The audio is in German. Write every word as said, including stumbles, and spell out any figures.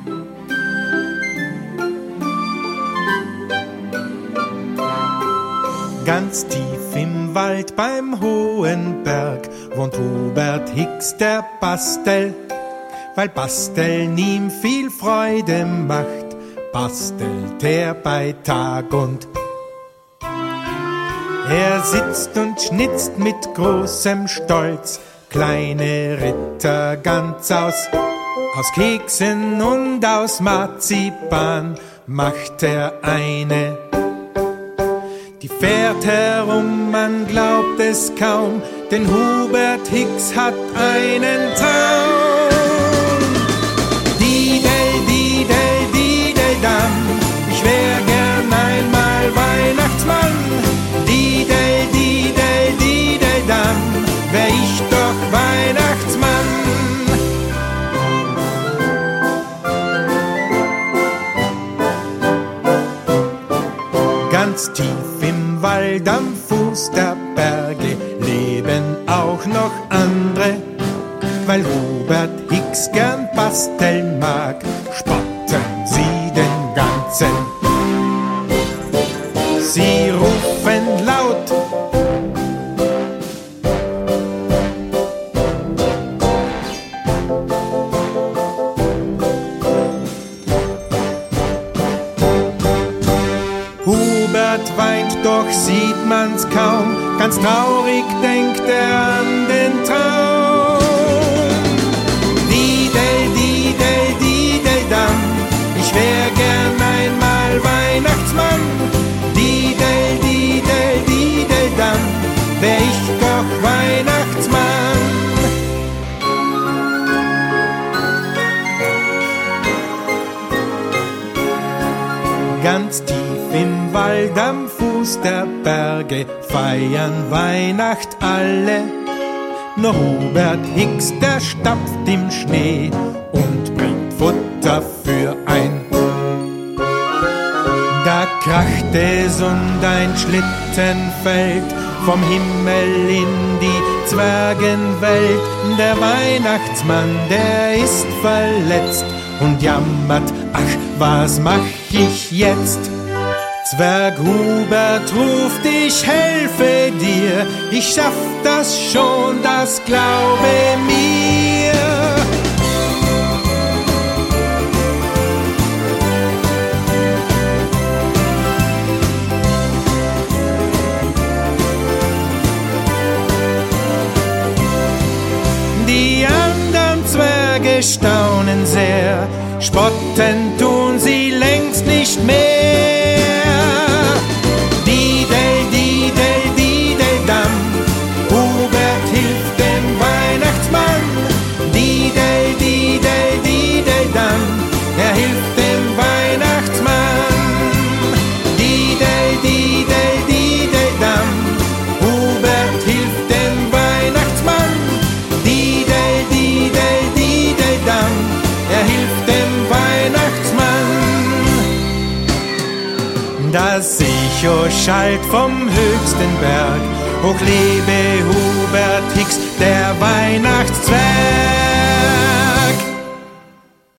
Ganz tief im Wald beim hohen Berg wohnt Hubert Hix, der Bastel. Weil Basteln ihm viel Freude macht, bastelt er bei Tag und er sitzt und schnitzt mit großem Stolz kleine Ritter ganz aus, aus Keksen und aus Marzipan macht er eine. Die fährt herum, man glaubt es kaum, denn Hubert Hix hat einen Traum. Didel, didel, didel, dam, ich wär gern einmal Weihnachtsmann. Didel, didel, didel, dam, wär ich doch Weihnachtsmann. Ganz tief im Wald am Fuß der Berge leben auch noch andere. Weil Hubert Hix gern basteln mag, spotten sie den ganzen. Sie rufen laut: Hubert weint, doch sieht man's kaum, ganz traurig denkt er an den Traum. Didel, didel, didel, dam, ich wär gern einmal Weihnachtsmann. Didel, didel, didel, dam, wär ich doch Weihnachtsmann. Ganz tief im Wald am Fuß der Berge feiern Weihnacht alle. Nur Hubert Hix, der stapft im Schnee und bringt Futter für ein. Da kracht es und ein Schlitten fällt vom Himmel in die Zwergenwelt. Der Weihnachtsmann, der ist verletzt und jammert: Ach, was mach ich jetzt? Zwerg Hubert ruft: Ich helfe dir, ich schaff das schon, das glaube mir. Die anderen Zwerge staunen sehr, spotten tun sie längst nicht mehr. Didel, didel, didel, dam, Hubert hilft dem Weihnachtsmann. Didel, didel, didel, dam, er hilft dem Weihnachtsmann. Didel, didel, didel, dam, Hubert hilft dem Weihnachtsmann. Didel, didel, didel, dam, er hilft dem Weihnachtsmann. Das Echo schallt vom höchsten Berg, hoch lebe Hubert Hix, der Weihnachtszwerg.